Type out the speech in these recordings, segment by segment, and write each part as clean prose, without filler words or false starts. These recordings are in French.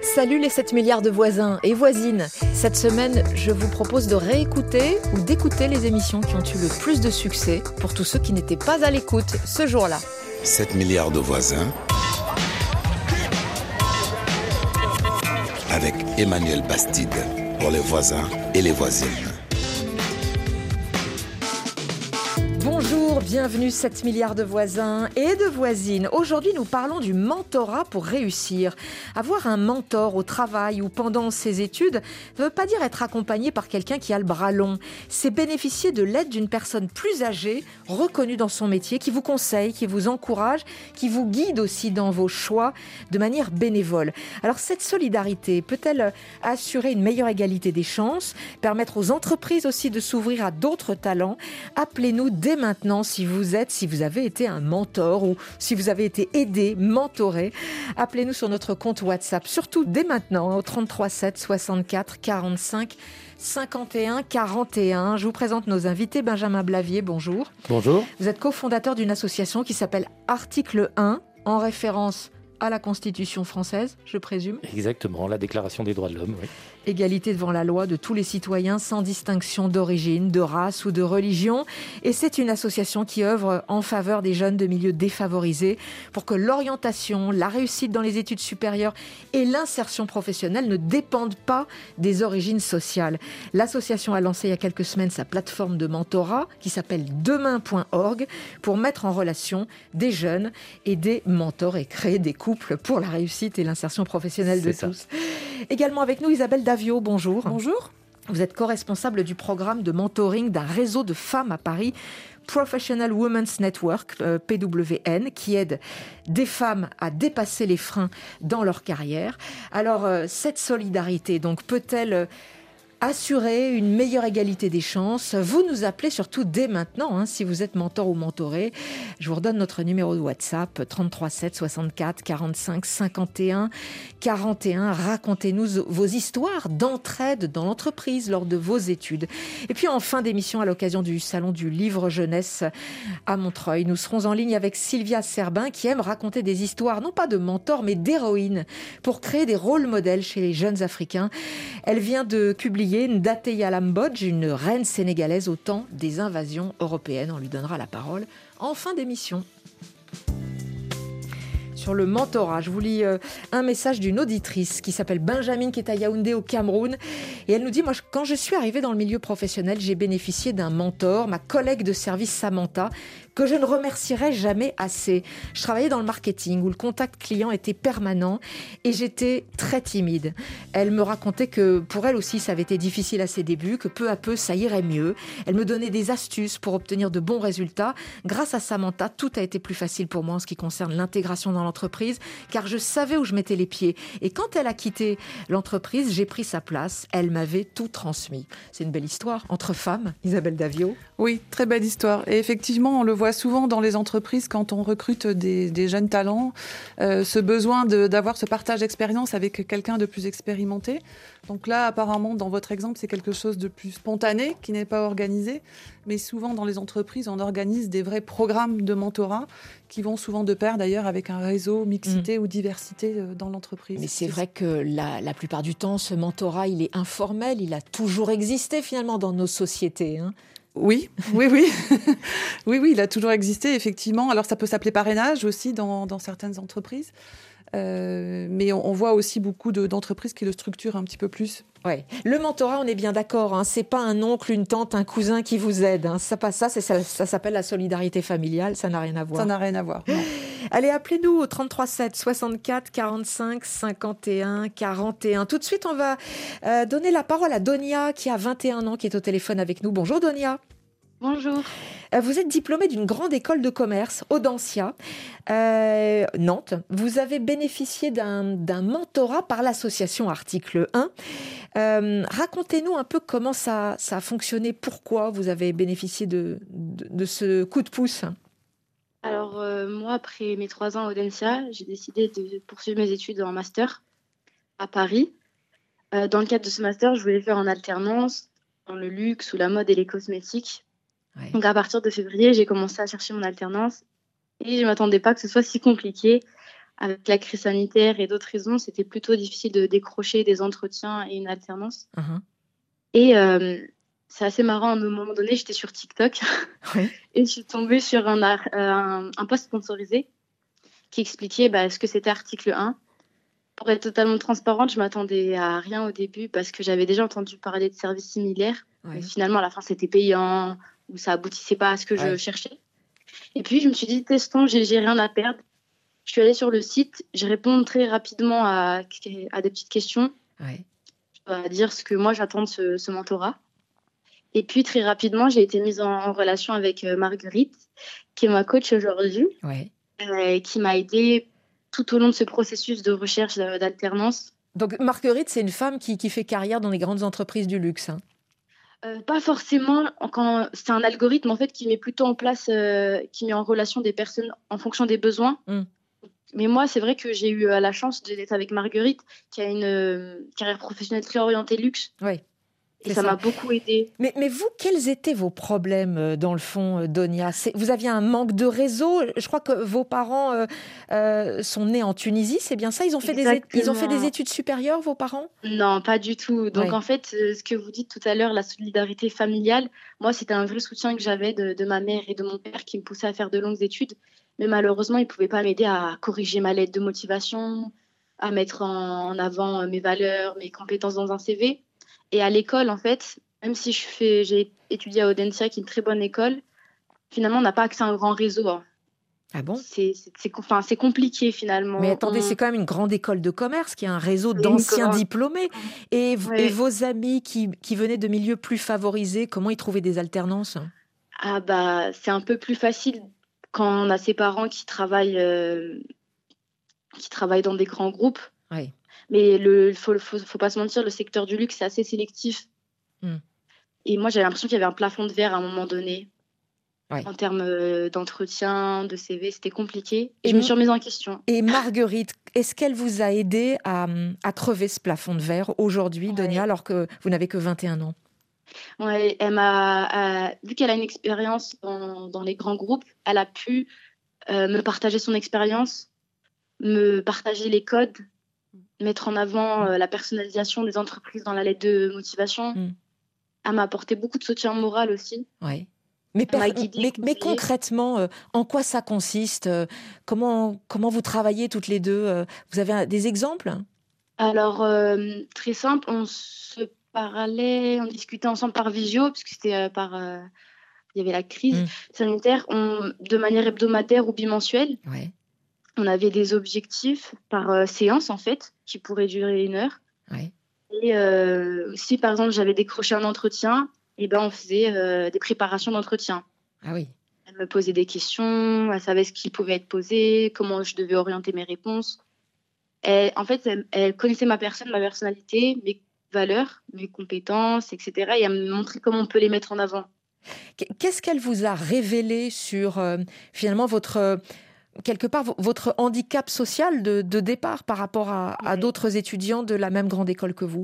Salut les 7 milliards de voisins et voisines. Cette semaine, je vous propose de réécouter ou d'écouter les émissions qui ont eu le plus de succès pour tous ceux qui n'étaient pas à l'écoute ce jour-là. 7 milliards de voisins avec Emmanuel Bastide pour les voisins et les voisines. Bonjour, bienvenue 7 milliards de voisins et de voisines. Aujourd'hui, nous parlons du mentorat pour réussir. Avoir un mentor au travail ou pendant ses études ne veut pas dire être accompagné par quelqu'un qui a le bras long. C'est bénéficier de l'aide d'une personne plus âgée, reconnue dans son métier, qui vous conseille, qui vous encourage, qui vous guide aussi dans vos choix de manière bénévole. Alors cette solidarité peut-elle assurer une meilleure égalité des chances, permettre aux entreprises aussi de s'ouvrir à d'autres talents? Appelez-nous dès maintenant si vous avez été un mentor ou si vous avez été aidé, mentoré. Appelez-nous sur notre compte WhatsApp, surtout dès maintenant au 33 7 64 45 51 41. Je vous présente nos invités. Benjamin Blavier, bonjour. Bonjour. Vous êtes cofondateur d'une association qui s'appelle Article 1, en référence à la Constitution française, je présume. Exactement, la Déclaration des droits de l'homme, oui. Égalité devant la loi de tous les citoyens sans distinction d'origine, de race ou de religion. Et c'est une association qui œuvre en faveur des jeunes de milieux défavorisés pour que l'orientation, la réussite dans les études supérieures et l'insertion professionnelle ne dépendent pas des origines sociales. L'association a lancé il y a quelques semaines sa plateforme de mentorat qui s'appelle demain.org pour mettre en relation des jeunes et des mentors et créer des couples pour la réussite et l'insertion professionnelle de tous. Également avec nous, Isabelle Davio, bonjour. Bonjour. Vous êtes co-responsable du programme de mentoring d'un réseau de femmes à Paris, Professional Women's Network, PWN, qui aide des femmes à dépasser les freins dans leur carrière. Alors, cette solidarité, donc, peut-elle assurer une meilleure égalité des chances? Vous nous appelez surtout dès maintenant, si vous êtes mentor ou mentoré. Je vous redonne notre numéro de WhatsApp, 33 7 64 45 51 41. Racontez-nous vos histoires d'entraide dans l'entreprise lors de vos études. Et puis en fin d'émission, à l'occasion du Salon du Livre Jeunesse à Montreuil, nous serons en ligne avec Sylvia Serbin qui aime raconter des histoires, non pas de mentors, mais d'héroïnes, pour créer des rôles modèles chez les jeunes Africains. Elle vient de publier Ndateya Lambodj, une reine sénégalaise au temps des invasions européennes. On lui donnera la parole en fin d'émission. Sur le mentorat, je vous lis un message d'une auditrice qui s'appelle Benjamin, qui est à Yaoundé au Cameroun. Et elle nous dit, moi, quand je suis arrivée dans le milieu professionnel, j'ai bénéficié d'un mentor, ma collègue de service Samantha, que je ne remercierai jamais assez. Je travaillais dans le marketing où le contact client était permanent et j'étais très timide. Elle me racontait que pour elle aussi, ça avait été difficile à ses débuts, que peu à peu, ça irait mieux. Elle me donnait des astuces pour obtenir de bons résultats. Grâce à Samantha, tout a été plus facile pour moi en ce qui concerne l'intégration dans l'entreprise, car je savais où je mettais les pieds. Et quand elle a quitté l'entreprise, j'ai pris sa place. Elle m'avait tout transmis. C'est une belle histoire entre femmes, Isabelle Davio. Oui, très belle histoire. Et effectivement, on le voit souvent dans les entreprises quand on recrute des jeunes talents, ce besoin d'avoir ce partage d'expérience avec quelqu'un de plus expérimenté. Donc là, apparemment, dans votre exemple, c'est quelque chose de plus spontané, qui n'est pas organisé. Mais souvent, dans les entreprises, on organise des vrais programmes de mentorat qui vont souvent de pair, d'ailleurs, avec un réseau, mixité ou diversité dans l'entreprise. Mais c'est vrai que la plupart du temps, ce mentorat, il est informel. Il a toujours existé, finalement, dans nos sociétés, Oui. Oui, il a toujours existé, effectivement. Alors, ça peut s'appeler parrainage aussi dans certaines entreprises. Mais on voit aussi beaucoup d'entreprises qui le structurent un petit peu plus. Ouais. Le mentorat, on est bien d'accord, c'est pas un oncle, une tante, un cousin qui vous aide. Ça s'appelle la solidarité familiale, ça n'a rien à voir. Ça n'a rien à voir, non. Allez, appelez-nous au 33 7 64 45 51 41. Tout de suite, on va donner la parole à Donia, qui a 21 ans, qui est au téléphone avec nous. Bonjour Donia. Bonjour. Vous êtes diplômée d'une grande école de commerce, Audencia, Nantes. Vous avez bénéficié d'un mentorat par l'association Article 1. Racontez-nous un peu comment ça a fonctionné, pourquoi vous avez bénéficié de ce coup de pouce. Alors, moi, après mes 3 ans à Audencia, j'ai décidé de poursuivre mes études en master à Paris. Dans le cadre de ce master, je voulais faire en alternance dans le luxe ou la mode et les cosmétiques. Ouais. Donc, à partir de février, j'ai commencé à chercher mon alternance et je ne m'attendais pas que ce soit si compliqué avec la crise sanitaire et d'autres raisons, c'était plutôt difficile de décrocher des entretiens et une alternance. Et c'est assez marrant, à un moment donné, j'étais sur TikTok et je suis tombée sur un post sponsorisé qui expliquait ce que c'était article 1. Pour être totalement transparente, je m'attendais à rien au début parce que j'avais déjà entendu parler de services similaires. Mais finalement, à la fin, c'était payant ou ça aboutissait pas à ce que je cherchais. Et puis, je me suis dit, testons, j'ai rien à perdre. Je suis allée sur le site, je réponds très rapidement à des petites questions. Je dois dire ce que moi, j'attends de ce mentorat. Et puis, très rapidement, j'ai été mise en relation avec Marguerite, qui est ma coach aujourd'hui, qui m'a aidée tout au long de ce processus de recherche d'alternance. Donc, Marguerite, c'est une femme qui fait carrière dans les grandes entreprises du luxe. Pas forcément. C'est un algorithme en fait qui met plutôt en place, qui met en relation des personnes en fonction des besoins. Mais moi, c'est vrai que j'ai eu la chance d'être avec Marguerite, qui a une carrière professionnelle très orientée luxe. Et ça m'a beaucoup aidée. Mais vous, quels étaient vos problèmes dans le fond, Donia ? Vous aviez un manque de réseau. Je crois que vos parents sont nés en Tunisie, c'est bien ça ? Ils ont fait des études supérieures, vos parents ? Non, pas du tout. Donc en fait, ce que vous dites tout à l'heure, la solidarité familiale, moi, c'était un vrai soutien que j'avais de ma mère et de mon père qui me poussaient à faire de longues études. Mais malheureusement, ils ne pouvaient pas m'aider à corriger ma lettre de motivation, à mettre en avant mes valeurs, mes compétences dans un CV. Et à l'école, en fait, même si j'ai étudié à Audencia, qui est une très bonne école, finalement, on n'a pas accès à un grand réseau. Ah bon ? C'est compliqué, finalement. Mais attendez, c'est quand même une grande école de commerce qui a un réseau d'anciens diplômés. Et vos amis qui venaient de milieux plus favorisés, comment ils trouvaient des alternances ? C'est un peu plus facile quand on a ses parents qui travaillent dans des grands groupes. Mais faut pas se mentir, le secteur du luxe, c'est assez sélectif. Et moi, j'avais l'impression qu'il y avait un plafond de verre à un moment donné. En termes d'entretien, de CV, c'était compliqué. Et je me suis remise en question. Et Marguerite, est-ce qu'elle vous a aidé à crever ce plafond de verre aujourd'hui, Donia, alors que vous n'avez que 21 ans ? Ouais, vu qu'elle a une expérience dans les grands groupes, elle a pu me partager son expérience, me partager les codes, mettre en avant la personnalisation des entreprises dans la lettre de motivation. Elle m'a apporté beaucoup de soutien moral aussi. Mais concrètement, en quoi ça consiste ? Comment vous travaillez toutes les deux ? Vous avez des exemples ? Alors, très simple, on se parlait, on discutait ensemble par visio, puisque c'était il y avait la crise sanitaire, de manière hebdomadaire ou bimensuelle. On avait des objectifs par séance, en fait, qui pourraient durer 1 heure. Et si, par exemple, j'avais décroché un entretien, on faisait des préparations d'entretien. Elle me posait des questions, elle savait ce qui pouvait être posé, comment je devais orienter mes réponses. En fait, elle connaissait ma personne, ma personnalité, mes valeurs, mes compétences, etc. Et elle me montrait comment on peut les mettre en avant. Qu'est-ce qu'elle vous a révélé sur, finalement, quelque part, votre handicap social de départ par rapport à d'autres étudiants de la même grande école que vous ?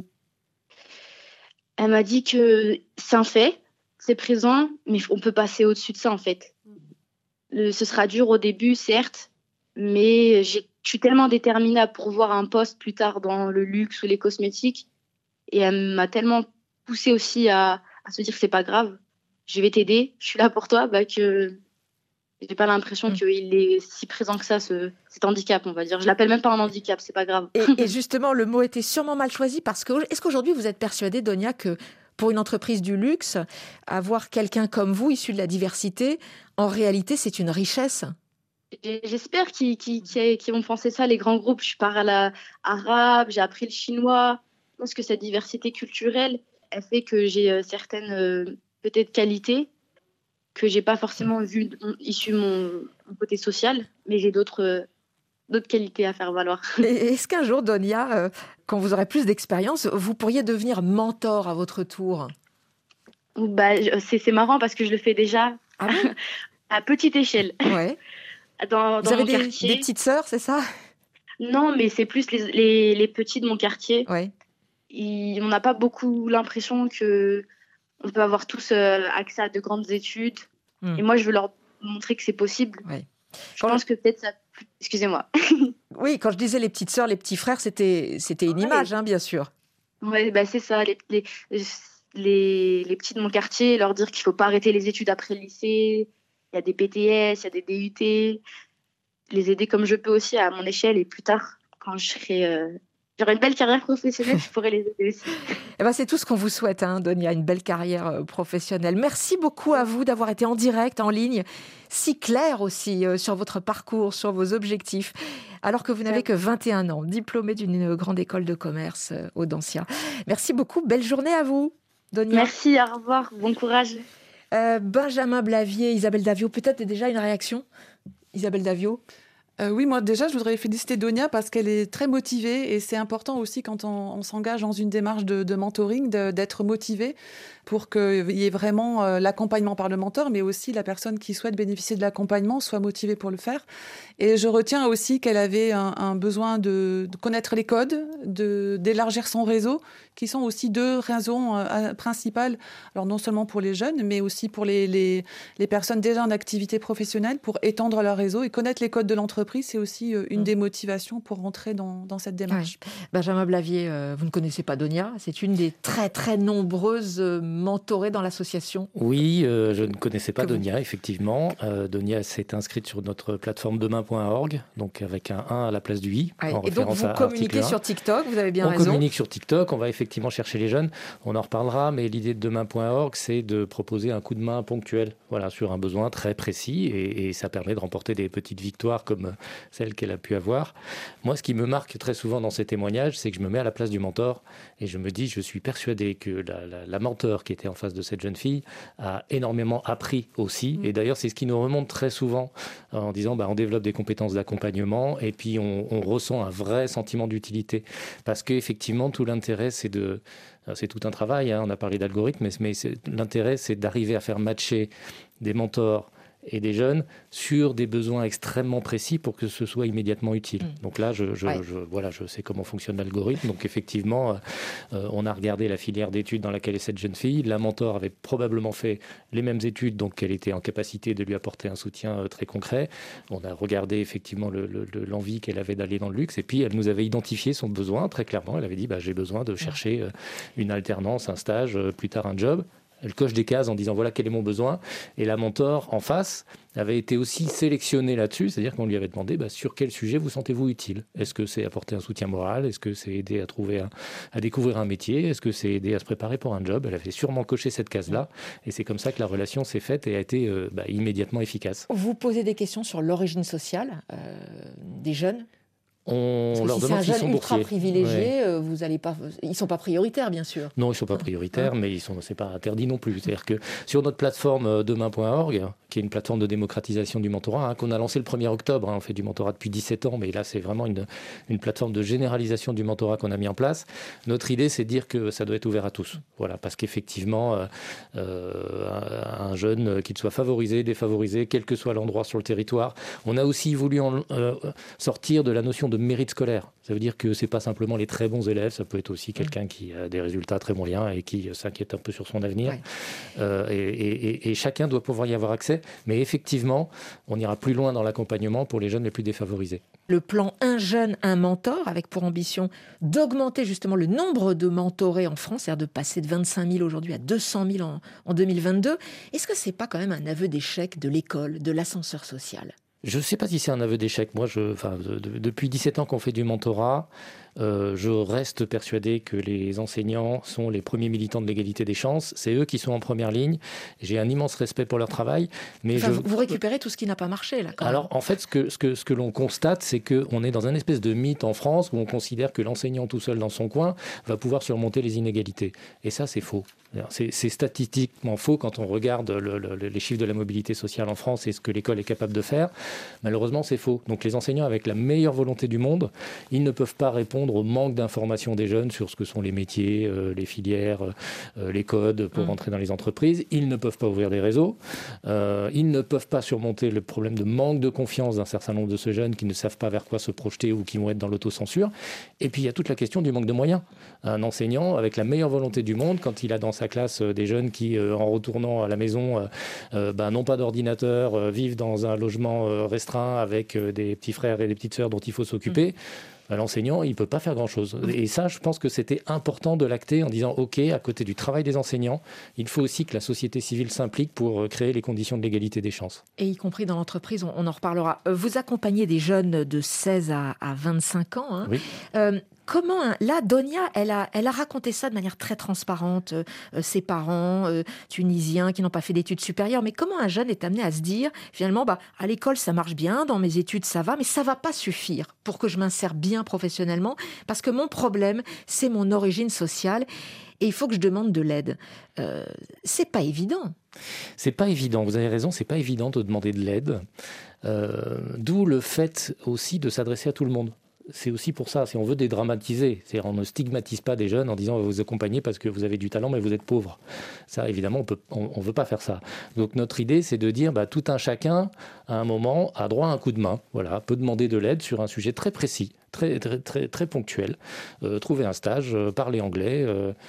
Elle m'a dit que c'est un fait, c'est présent, mais on peut passer au-dessus de ça, en fait. Ce sera dur au début, certes, mais je suis tellement déterminée à pourvoir un poste plus tard dans le luxe ou les cosmétiques. Et elle m'a tellement poussée aussi à se dire que c'est pas grave, je vais t'aider, je suis là pour toi, que j'ai pas l'impression qu'il est si présent que ça, cet handicap, on va dire. Je l'appelle même pas un handicap, c'est pas grave. Et justement, le mot était sûrement mal choisi parce que, est-ce qu'aujourd'hui vous êtes persuadée, Donia, que pour une entreprise du luxe, avoir quelqu'un comme vous, issu de la diversité, en réalité, c'est une richesse ? J'espère qu'ils vont penser ça, les grands groupes. Je parle arabe, j'ai appris le chinois. Je pense que cette diversité culturelle, elle fait que j'ai certaines peut-être qualités que j'ai pas forcément vues issues de mon côté social, mais j'ai d'autres qualités à faire valoir. Est-ce qu'un jour, Donia, quand vous aurez plus d'expérience, vous pourriez devenir mentor à votre tour ? C'est marrant parce que je le fais déjà à petite échelle. Dans vous avez mon quartier. Des petites sœurs, c'est ça ? Non, mais c'est plus les petits de mon quartier. On n'a pas beaucoup l'impression qu'on peut avoir tous accès à de grandes études. Et moi, je veux leur montrer que c'est possible. Je pense que peut-être ça... Excusez-moi. Oui, quand je disais les petites sœurs, les petits frères, c'était une image, hein, bien sûr. Ouais, bah c'est ça, les petits de mon quartier, leur dire qu'il faut pas arrêter les études après le lycée. Il y a des BTS, il y a des DUT. Les aider comme je peux aussi à mon échelle et plus tard, quand j'aurai une belle carrière professionnelle, je pourrai les aider aussi. Eh ben, c'est tout ce qu'on vous souhaite, hein, Donia, une belle carrière professionnelle. Merci beaucoup à vous d'avoir été en direct, en ligne, si clair aussi sur votre parcours, sur vos objectifs, alors que vous n'avez que 21 ans, diplômée d'une grande école de commerce, Audencia. Merci beaucoup, belle journée à vous, Donia. Merci, au revoir, bon courage. Benjamin Blavier, Isabelle Davio, peut-être déjà une réaction, Isabelle Davio? Oui, moi déjà, je voudrais féliciter Donia parce qu'elle est très motivée et c'est important aussi quand on s'engage dans une démarche de mentoring d'être motivé pour qu'il y ait vraiment l'accompagnement par le mentor, mais aussi la personne qui souhaite bénéficier de l'accompagnement soit motivée pour le faire. Et je retiens aussi qu'elle avait un besoin de connaître les codes, d'élargir son réseau, qui sont aussi 2 raisons principales, alors non seulement pour les jeunes, mais aussi pour les personnes déjà en activité professionnelle, pour étendre leur réseau et connaître les codes de l'entreprise. C'est aussi une des motivations pour rentrer dans cette démarche. Ouais. Benjamin Blavier, vous ne connaissez pas Donia, c'est une des très très nombreuses mentorées dans l'association. Oui, je ne connaissais pas Donia, effectivement. Donia s'est inscrite sur notre plateforme demain.org, donc avec un 1 à la place du i. Et donc vous communiquez sur TikTok, vous avez bien raison. On communique sur TikTok, on va effectivement chercher les jeunes, on en reparlera, mais l'idée de demain.org, c'est de proposer un coup de main ponctuel, voilà, sur un besoin très précis, et ça permet de remporter des petites victoires comme celle qu'elle a pu avoir. Moi, ce qui me marque très souvent dans ces témoignages, c'est que je me mets à la place du mentor et je me dis, je suis persuadé que la mentor qui était en face de cette jeune fille a énormément appris aussi. Et d'ailleurs, c'est ce qui nous remonte très souvent en disant, on développe des compétences d'accompagnement et puis on ressent un vrai sentiment d'utilité. Parce qu'effectivement, tout l'intérêt, c'est tout un travail, hein, on a parlé d'algorithmes, mais l'intérêt, c'est d'arriver à faire matcher des mentors et des jeunes sur des besoins extrêmement précis pour que ce soit immédiatement utile. Donc là, je sais comment fonctionne l'algorithme. Donc effectivement, on a regardé la filière d'études dans laquelle est cette jeune fille. La mentor avait probablement fait les mêmes études, donc elle était en capacité de lui apporter un soutien très concret. On a regardé effectivement l'envie qu'elle avait d'aller dans le luxe. Et puis, elle nous avait identifié son besoin très clairement. Elle avait dit, j'ai besoin de chercher une alternance, un stage, plus tard un job. Elle coche des cases en disant voilà quel est mon besoin. Et la mentor en face avait été aussi sélectionnée là-dessus, c'est-à-dire qu'on lui avait demandé sur quel sujet vous sentez-vous utile. Est-ce que c'est apporter un soutien moral? Est-ce que c'est aider à découvrir un métier? Est-ce que c'est aider à se préparer pour un job? Elle avait sûrement coché cette case-là. Et c'est comme ça que la relation s'est faite et a été immédiatement efficace. Vous posez des questions sur l'origine sociale des jeunes? On leur demande s'ils sont boursiers. Ultra privilégiés, vous allez pas, ils sont pas prioritaires, bien sûr. Non, ils sont pas prioritaires, mais c'est pas interdit non plus. C'est-à-dire que sur notre plateforme demain.org, qui est une plateforme de démocratisation du mentorat, qu'on a lancé le 1er octobre, on fait du mentorat depuis 17 ans, mais là c'est vraiment une plateforme de généralisation du mentorat qu'on a mis en place. Notre idée, c'est de dire que ça doit être ouvert à tous. Voilà, parce qu'effectivement, un jeune, qu'il soit favorisé, défavorisé, quel que soit l'endroit sur le territoire, on a aussi voulu sortir de la notion de mérite scolaire. Ça veut dire que c'est pas simplement les très bons élèves, ça peut être aussi quelqu'un qui a des résultats très moyens et qui s'inquiète un peu sur son avenir. Et chacun doit pouvoir y avoir accès. Mais effectivement, on ira plus loin dans l'accompagnement pour les jeunes les plus défavorisés. Le plan Un jeune, un mentor, avec pour ambition d'augmenter justement le nombre de mentorés en France, c'est-à-dire de passer de 25 000 aujourd'hui à 200 000 en 2022. Est-ce que c'est pas quand même un aveu d'échec de l'école, de l'ascenseur social ? Je ne sais pas si c'est un aveu d'échec. Moi, depuis 17 ans qu'on fait du mentorat, je reste persuadé que les enseignants sont les premiers militants de l'égalité des chances. C'est eux qui sont en première ligne. J'ai un immense respect pour leur travail. Mais vous récupérez tout ce qui n'a pas marché, là, quand même. Alors, en fait, ce que l'on constate, c'est qu'on est dans un espèce de mythe en France où on considère que l'enseignant tout seul dans son coin va pouvoir surmonter les inégalités. Et ça, c'est faux. C'est statistiquement faux quand on regarde les chiffres de la mobilité sociale en France et ce que l'école est capable de faire. Malheureusement, c'est faux. Donc les enseignants, avec la meilleure volonté du monde, ils ne peuvent pas répondre répondre au manque d'information des jeunes sur ce que sont les métiers, les filières, les codes pour rentrer dans les entreprises. Ils ne peuvent pas ouvrir des réseaux. Ils ne peuvent pas surmonter le problème de manque de confiance d'un certain nombre de ces jeunes qui ne savent pas vers quoi se projeter ou qui vont être dans l'autocensure. Et puis il y a toute la question du manque de moyens. Un enseignant, avec la meilleure volonté du monde, quand il a dans sa classe des jeunes qui, en retournant à la maison, n'ont pas d'ordinateur, vivent dans un logement restreint avec des petits frères et des petites sœurs dont il faut s'occuper, l'enseignant, il ne peut pas faire grand-chose. Et ça, je pense que c'était important de l'acter en disant, OK, à côté du travail des enseignants, il faut aussi que la société civile s'implique pour créer les conditions de l'égalité des chances. Et y compris dans l'entreprise, on en reparlera. Vous accompagnez des jeunes de 16 à 25 ans. Hein. Oui. Comment, là, Donia, elle a raconté ça de manière très transparente, ses parents tunisiens qui n'ont pas fait d'études supérieures, mais comment un jeune est amené à se dire, finalement, à l'école ça marche bien, dans mes études ça va, mais ça va pas suffire pour que je m'insère bien professionnellement, parce que mon problème, c'est mon origine sociale, et il faut que je demande de l'aide. C'est pas évident. C'est pas évident, vous avez raison, c'est pas évident de demander de l'aide, d'où le fait aussi de s'adresser à tout le monde. C'est aussi pour ça, si on veut dédramatiser, c'est-à-dire on ne stigmatise pas des jeunes en disant on va vous accompagner parce que vous avez du talent mais vous êtes pauvre. Ça, évidemment, on veut pas faire ça. Donc notre idée, c'est de dire tout un chacun, à un moment, a droit à un coup de main. Voilà, peut demander de l'aide sur un sujet très précis, très, très, très, très ponctuel. Trouver un stage, parler anglais,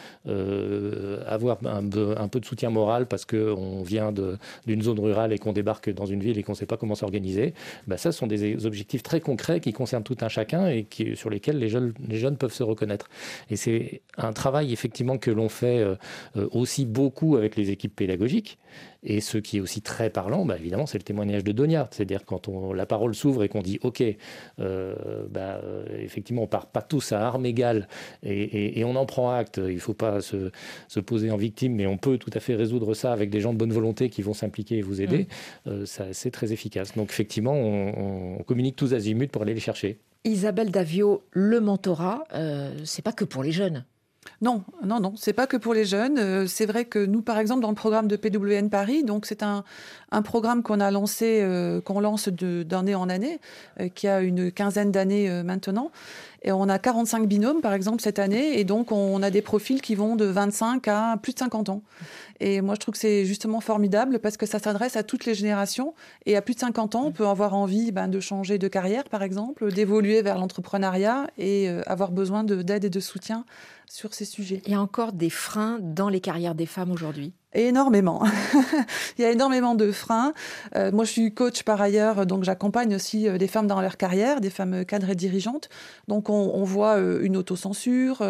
avoir un peu de soutien moral parce qu'on vient d'une zone rurale et qu'on débarque dans une ville et qu'on ne sait pas comment s'organiser. Ça, ce sont des objectifs très concrets qui concernent tout un chacun et sur lesquels les jeunes peuvent se reconnaître. Et c'est un travail effectivement que l'on fait aussi beaucoup avec les équipes pédagogiques. Et ce qui est aussi très parlant, évidemment, c'est le témoignage de Donia. C'est-à-dire quand la parole s'ouvre et qu'on dit « Ok, effectivement, on ne part pas tous à armes égales et on en prend acte. Il ne faut pas se poser en victime, mais on peut tout à fait résoudre ça avec des gens de bonne volonté qui vont s'impliquer et vous aider. » C'est très efficace. Donc effectivement, on communique tous azimuts pour aller les chercher. Isabelle Davio, le mentorat, c'est pas que pour les jeunes. Non, c'est pas que pour les jeunes. C'est vrai que nous, par exemple, dans le programme de PWN Paris, donc c'est un programme qu'on a lancé, qu'on lance d'année en année, qui a une quinzaine d'années maintenant. Et on a 45 binômes, par exemple, cette année. Et donc, on a des profils qui vont de 25 à plus de 50 ans. Et moi, je trouve que c'est justement formidable parce que ça s'adresse à toutes les générations. Et à plus de 50 ans, on peut avoir envie de changer de carrière, par exemple, d'évoluer vers l'entrepreneuriat et avoir besoin d'aide et de soutien sur ces sujets. Il y a encore des freins dans les carrières des femmes aujourd'hui ? Énormément. Il y a énormément de freins. Moi, je suis coach par ailleurs, donc j'accompagne aussi des femmes dans leur carrière, des femmes cadres et dirigeantes. Donc, on voit une autocensure,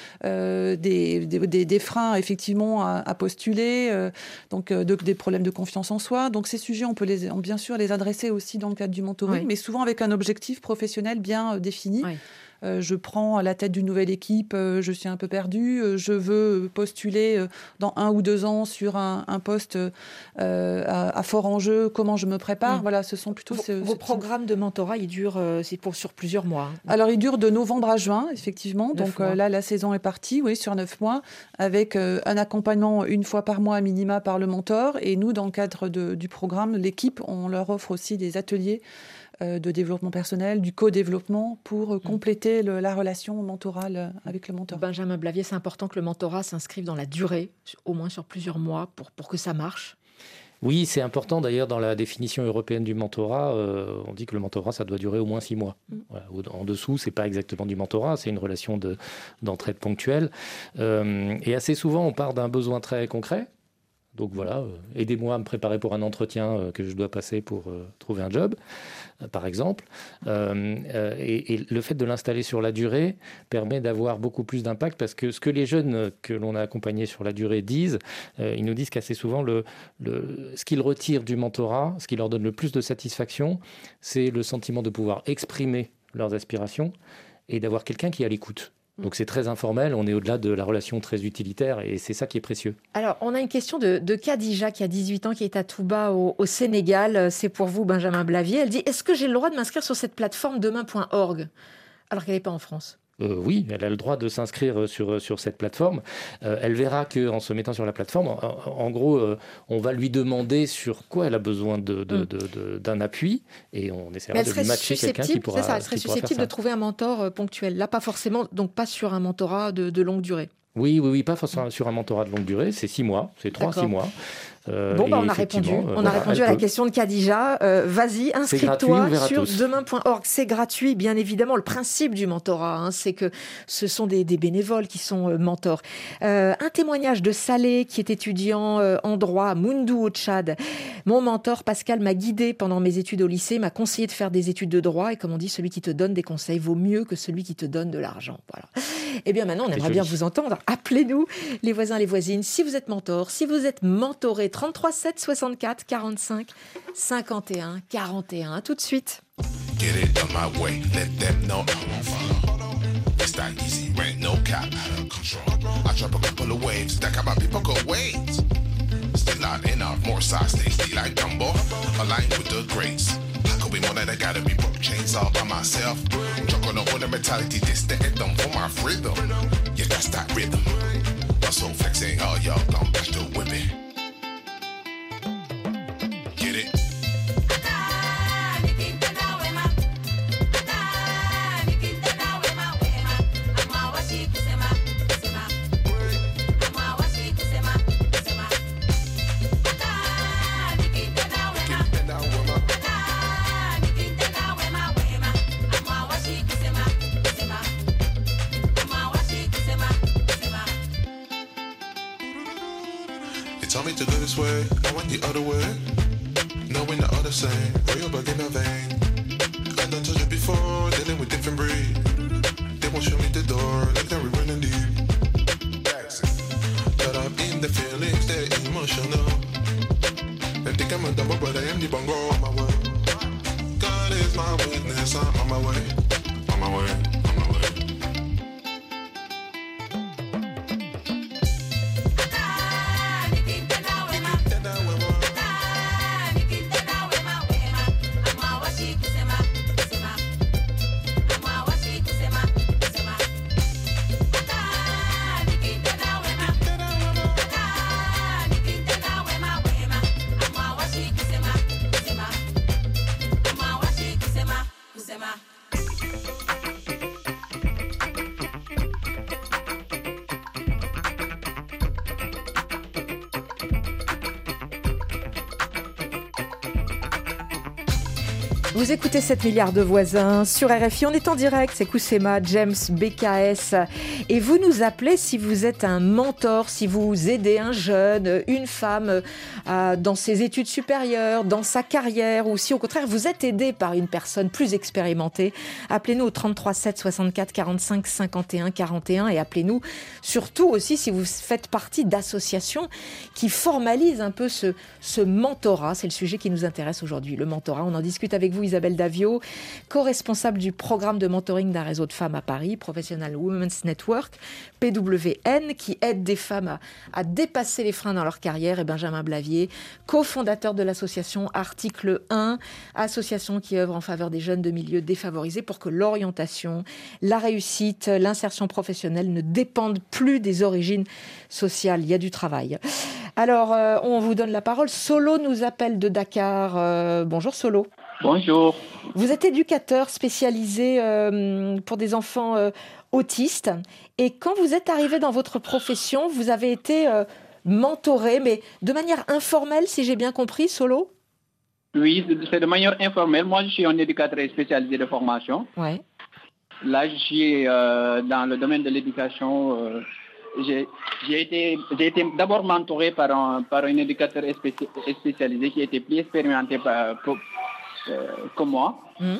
des freins effectivement à postuler, donc des problèmes de confiance en soi. Donc, ces sujets, on peut bien sûr les adresser aussi dans le cadre du mentoring, mais souvent avec un objectif professionnel bien défini. Oui. Je prends à la tête d'une nouvelle équipe, je suis un peu perdue, je veux postuler dans 1 ou 2 ans sur un poste à fort enjeu, comment je me prépare. Voilà, ce sont plutôt vos programmes de mentorat, ils durent sur plusieurs mois. Alors, ils durent de novembre à juin, effectivement. Donc là, la saison est partie, oui, sur 9 mois, avec un accompagnement 1 fois par mois à minima par le mentor. Et nous, dans le cadre du programme, l'équipe, on leur offre aussi des ateliers de développement personnel, du co-développement pour compléter la relation mentorale avec le mentor. Benjamin Blavier, c'est important que le mentorat s'inscrive dans la durée, au moins sur plusieurs mois, pour que ça marche. Oui, c'est important. D'ailleurs, dans la définition européenne du mentorat, on dit que le mentorat, ça doit durer au moins 6 mois. Voilà. En dessous, c'est pas exactement du mentorat, c'est une relation d'entraide ponctuelle. Et assez souvent, on part d'un besoin très concret. Donc voilà, aidez-moi à me préparer pour un entretien que je dois passer pour trouver un job, par exemple. Et le fait de l'installer sur la durée permet d'avoir beaucoup plus d'impact parce que ce que les jeunes que l'on a accompagnés sur la durée disent, ils nous disent qu'assez souvent, ce qu'ils retirent du mentorat, ce qui leur donne le plus de satisfaction, c'est le sentiment de pouvoir exprimer leurs aspirations et d'avoir quelqu'un qui est à l'écoute. Donc c'est très informel, on est au-delà de la relation très utilitaire et c'est ça qui est précieux. Alors on a une question de Khadija qui a 18 ans, qui est à Touba au Sénégal. C'est pour vous, Benjamin Blavier. Elle dit « Est-ce que j'ai le droit de m'inscrire sur cette plateforme demain.org ?» alors qu'elle n'est pas en France. Oui, elle a le droit de s'inscrire sur cette plateforme. Elle verra qu'en se mettant sur la plateforme, en gros, on va lui demander sur quoi elle a besoin d'un appui et on essaiera de lui matcher quelqu'un qui pourra faire ça. Elle serait susceptible de trouver un mentor ponctuel. Là, pas forcément, donc pas sur un mentorat de longue durée. Oui, pas forcément sur un mentorat de longue durée, c'est 6 mois, c'est 3-6 mois. On a répondu à la question de Khadija. Vas-y, inscris-toi sur demain.org. C'est gratuit, bien évidemment. Le principe du mentorat, c'est que ce sont des bénévoles qui sont mentors. Un témoignage de Saleh, qui est étudiant en droit à Moundou au Tchad. Mon mentor, Pascal, m'a guidé pendant mes études au lycée, m'a conseillé de faire des études de droit. Et comme on dit, celui qui te donne des conseils vaut mieux que celui qui te donne de l'argent. Voilà. Eh bien, maintenant, on aimerait bien vous entendre. Appelez-nous, les voisins, les voisines, si vous êtes mentor, si vous êtes mentoré. 33 7 64 45 51 41. Tout de suite. Get it on my way, let them know I won't follow. It's that easy, ain't no cap, out of control. I drop a couple of waves, that got my people go wait. Still not enough, more size, stay still like Dumbo. Aligned with the grace. I could be more than I gotta be broke chains all by myself. Drunk on the mentality, this the anthem for my freedom. Yeah, that's that rhythm. I'm so flexing, all y'all gon' catch the whipping. Get it? Tell me to go this way, I went the other way. Knowing the other same, real bug in a vein. I done touched it before, dealing with different breed. They won't show me the door, like that we running deep. But I'm in the feelings, they're emotional. They think I'm a dumber, but I am the bongo on my way. God is my witness, I'm on my way. On my way, on my way. Vous écoutez 7 milliards de voisins sur RFI. On est en direct, c'est Koussema, James, BKS. Et vous nous appelez si vous êtes un mentor, si vous aidez un jeune, une femme dans ses études supérieures, dans sa carrière, ou si au contraire vous êtes aidé par une personne plus expérimentée. Appelez-nous au 33 7 64 45 51 41 et appelez-nous surtout aussi si vous faites partie d'associations qui formalisent un peu ce mentorat. C'est le sujet qui nous intéresse aujourd'hui, le mentorat. On en discute avec vous, Isabelle Davio, co-responsable du programme de mentoring d'un réseau de femmes à Paris, Professional Women's Network, PWN, qui aide des femmes à dépasser les freins dans leur carrière, et Benjamin Blavier, cofondateur de l'association Article 1, association qui œuvre en faveur des jeunes de milieux défavorisés pour que l'orientation, la réussite, l'insertion professionnelle ne dépendent plus des origines sociales. Il y a du travail. Alors, on vous donne la parole. Solo nous appelle de Dakar. Bonjour Solo. Bonjour. Vous êtes éducateur spécialisé pour des enfants autistes. Et quand vous êtes arrivé dans votre profession, vous avez été mentoré, mais de manière informelle, si j'ai bien compris, Solo ? Oui, c'est de manière informelle. Moi, je suis un éducateur spécialisé de formation. Ouais. Là, je suis dans le domaine de l'éducation. J'ai été d'abord mentoré par un éducateur spécialisé qui était plus expérimenté que moi.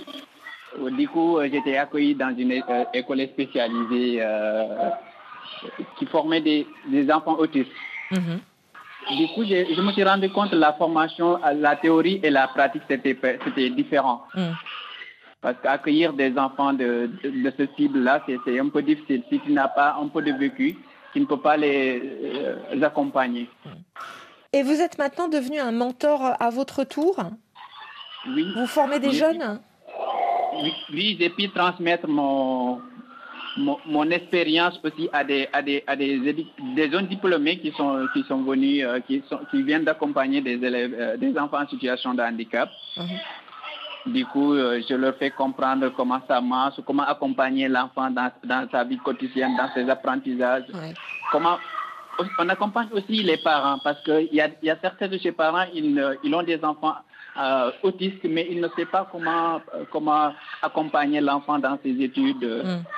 Du coup, j'étais accueilli dans une école spécialisée qui formait des enfants autistes. Du coup, je me suis rendu compte que la formation, la théorie et la pratique, c'était différent. Parce qu'accueillir des enfants de ce cible-là, c'est un peu difficile. Si tu n'as pas un peu de vécu, tu ne peux pas les accompagner. Et vous êtes maintenant devenu un mentor à votre tour ? Oui. Vous formez des jeunes ? Oui, j'ai pu transmettre mon mon expérience aussi à des jeunes diplômés qui sont venus, qui viennent d'accompagner des élèves, des enfants en situation de handicap. Du coup, je leur fais comprendre comment ça marche, comment accompagner l'enfant dans sa vie quotidienne, dans ses apprentissages. Comment on accompagne aussi les parents, parce qu'il y a certains de ces parents, ils ont des enfants autistes, mais ils ne savent pas comment accompagner l'enfant dans ses études.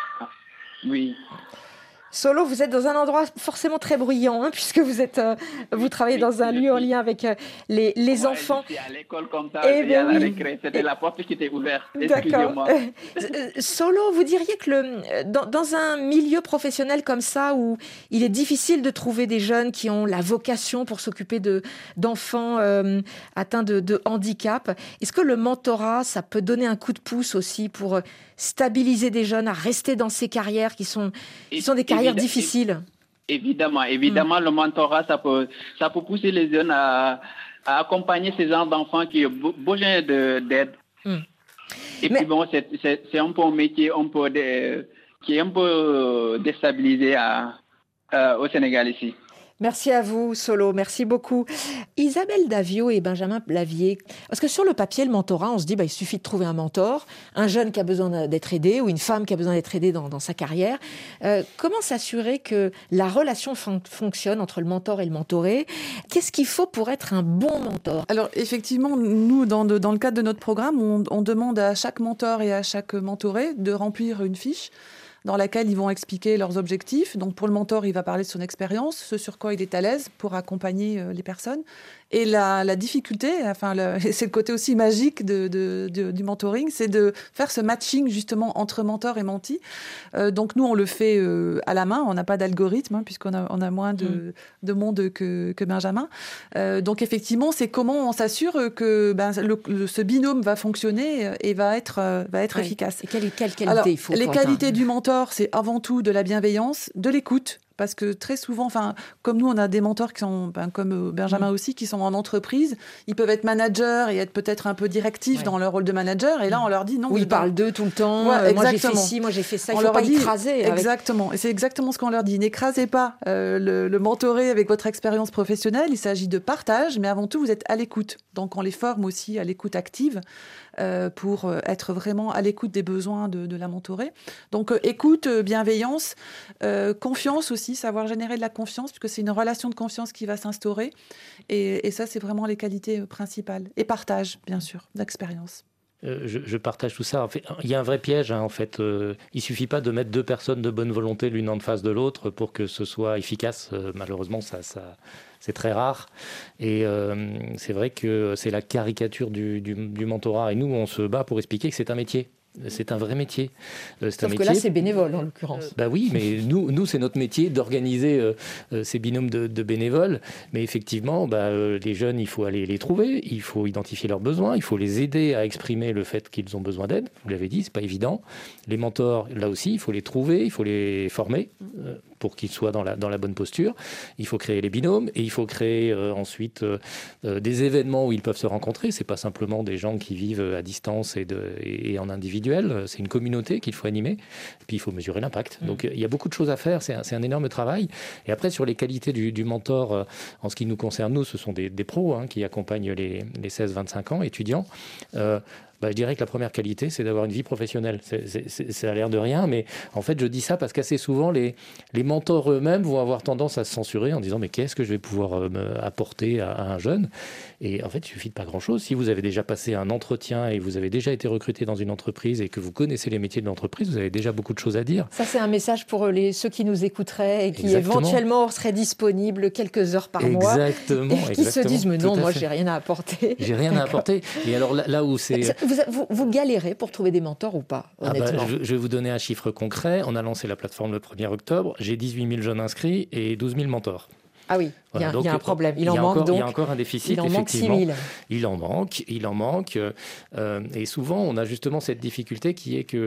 Oui. Solo, vous êtes dans un endroit forcément très bruyant, hein, puisque vous travaillez dans un lieu en lien avec les enfants. Je suis à l'école comme ça, il y a la récré. C'était la porte qui était ouverte. Excusez-moi. Solo, vous diriez que dans un milieu professionnel comme ça, où il est difficile de trouver des jeunes qui ont la vocation pour s'occuper d'enfants atteints de handicap, est-ce que le mentorat, ça peut donner un coup de pouce aussi pour stabiliser des jeunes à rester dans ces carrières qui sont des carrières difficiles? Évidemment, le mentorat, ça peut pousser les jeunes à accompagner ces gens d'enfants qui ont besoin d'aide. Et puis bon, c'est un peu un métier qui est un peu déstabilisé au Sénégal ici. Merci à vous, Solo. Merci beaucoup. Isabelle Davio et Benjamin Blavier. Parce que sur le papier, le mentorat, on se dit, il suffit de trouver un mentor, un jeune qui a besoin d'être aidé ou une femme qui a besoin d'être aidée dans sa carrière. Comment s'assurer que la relation fonctionne entre le mentor et le mentoré? Qu'est-ce qu'il faut pour être un bon mentor? Alors, effectivement, nous, dans le cadre de notre programme, on demande à chaque mentor et à chaque mentoré de remplir une fiche dans laquelle ils vont expliquer leurs objectifs. Donc pour le mentor, il va parler de son expérience, ce sur quoi il est à l'aise pour accompagner les personnes. Et la difficulté, c'est le côté aussi magique du mentoring, c'est de faire ce matching justement entre mentor et menti. Donc nous, on le fait à la main, on n'a pas d'algorithme, puisqu'on a moins de monde que Benjamin. Donc effectivement, c'est comment on s'assure que ce binôme va fonctionner et va être efficace. Et quelle qualité il faut? Les qualités du mentor, c'est avant tout de la bienveillance, de l'écoute. Parce que très souvent, comme nous, on a des mentors qui sont, comme Benjamin aussi, qui sont en entreprise. Ils peuvent être managers et être peut-être un peu directifs dans leur rôle de manager. Et là, on leur dit non. Ou ils parlent d'eux tout le temps. Moi, j'ai fait ci, moi, j'ai fait ça. Il ne faut pas écraser. Exactement. Et c'est exactement ce qu'on leur dit. N'écrasez pas le mentoré avec votre expérience professionnelle. Il s'agit de partage, mais avant tout, vous êtes à l'écoute. Donc, on les forme aussi à l'écoute active pour être vraiment à l'écoute des besoins de la mentorée. Donc, écoute, bienveillance, confiance aussi, savoir générer de la confiance, puisque c'est une relation de confiance qui va s'instaurer. Et ça, c'est vraiment les qualités principales. Et partage, bien sûr, d'expérience. Je partage tout ça. En fait, il y a un vrai piège, en fait. Il suffit pas de mettre deux personnes de bonne volonté l'une en face de l'autre pour que ce soit efficace. Malheureusement, ça c'est très rare. Et c'est vrai que c'est la caricature du mentorat. Et nous, on se bat pour expliquer que c'est un métier. C'est un vrai métier. Sauf que là, c'est bénévole, en l'occurrence. Oui, mais nous, c'est notre métier d'organiser ces binômes de bénévoles. Mais effectivement, les jeunes, il faut aller les trouver, il faut identifier leurs besoins, il faut les aider à exprimer le fait qu'ils ont besoin d'aide. Vous l'avez dit, c'est pas évident. Les mentors, là aussi, il faut les trouver, il faut les former pour qu'ils soient dans la bonne posture. Il faut créer les binômes et il faut créer ensuite des événements où ils peuvent se rencontrer. C'est pas simplement des gens qui vivent à distance et en individuel. C'est une communauté qu'il faut animer. Et puis il faut mesurer l'impact. Donc il y a beaucoup de choses à faire. C'est un énorme travail. Et après, sur les qualités du mentor, en ce qui nous concerne, nous, ce sont des pros qui accompagnent les 16-25 ans, étudiants. Je dirais que la première qualité, c'est d'avoir une vie professionnelle. Ça a l'air de rien, mais en fait, je dis ça parce qu'assez souvent, les mentors eux-mêmes vont avoir tendance à se censurer en disant « mais qu'est-ce que je vais pouvoir apporter à un jeune ?» Et en fait, il suffit de pas grand-chose. Si vous avez déjà passé un entretien et vous avez déjà été recruté dans une entreprise et que vous connaissez les métiers de l'entreprise, vous avez déjà beaucoup de choses à dire. Ça, c'est un message pour ceux qui nous écouteraient et qui éventuellement seraient disponibles quelques heures par mois. Et qui se disent « mais non, moi, j'ai rien à apporter. » J'ai rien à apporter. Et alors là où c'est... Vous galérez pour trouver des mentors ou pas, honnêtement? Je vais vous donner un chiffre concret. On a lancé la plaplateforme le 1er octobre. J'ai 18 000 jeunes inscrits et 12 000 mentors. Ah oui, voilà, il y a un problème. Il y a encore un déficit, il en effectivement. Manque 6 000. Il en manque. Et souvent, on a justement cette difficulté qui est que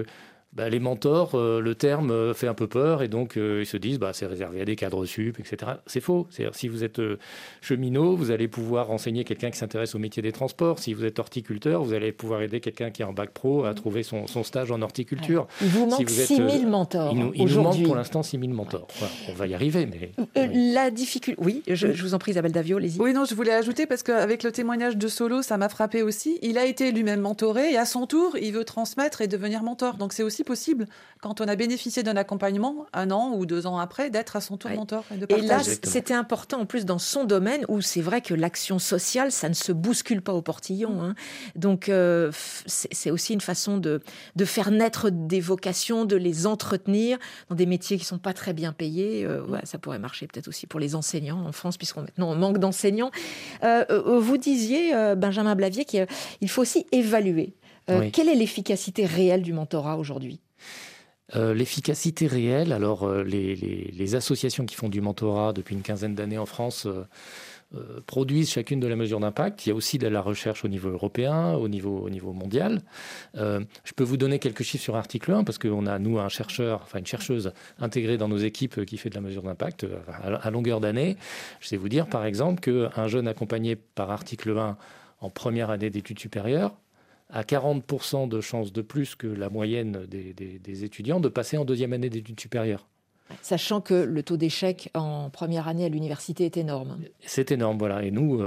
les mentors, le terme fait un peu peur et donc ils se disent c'est réservé à des cadres sup, etc. C'est faux. C'est-à-dire, si vous êtes cheminot, vous allez pouvoir renseigner quelqu'un qui s'intéresse au métier des transports. Si vous êtes horticulteur, vous allez pouvoir aider quelqu'un qui est en bac pro à trouver son stage en horticulture. Il vous manque 6 000 mentors il nous manque pour l'instant 6 000 mentors. Voilà, on va y arriver. Mais la difficulté... Oui, je vous en prie, Isabelle Davio, allez-y. Oui, non, je voulais ajouter, parce qu'avec le témoignage de Solo, ça m'a frappé aussi. Il a été lui-même mentoré et à son tour, il veut transmettre et devenir mentor. Donc c'est aussi possible, quand on a bénéficié d'un accompagnement 1 an ou 2 ans après, d'être à son tour mentor et de partager. Et là, c'était important en plus dans son domaine où c'est vrai que l'action sociale, ça ne se bouscule pas au portillon. Hein. Donc c'est aussi une façon de faire naître des vocations, de les entretenir dans des métiers qui ne sont pas très bien payés. Ça pourrait marcher peut-être aussi pour les enseignants en France, puisqu'on maintenant on manque d'enseignants. Vous disiez, Benjamin Blavier, qu'il faut aussi évaluer. Quelle est l'efficacité réelle du mentorat aujourd'hui ? L'efficacité réelle, alors les associations qui font du mentorat depuis une quinzaine d'années en France produisent chacune de la mesure d'impact. Il y a aussi de la recherche au niveau européen, au niveau mondial. Je peux vous donner quelques chiffres sur article 1 parce qu'on a, nous, une chercheuse intégrée dans nos équipes qui fait de la mesure d'impact à longueur d'année. Je sais vous dire, par exemple, qu'un jeune accompagné par article 1 en première année d'études supérieures a 40% de chances de plus que la moyenne des étudiants de passer en deuxième année d'études supérieures. Sachant que le taux d'échec en première année à l'université est énorme. C'est énorme, voilà. Et nous,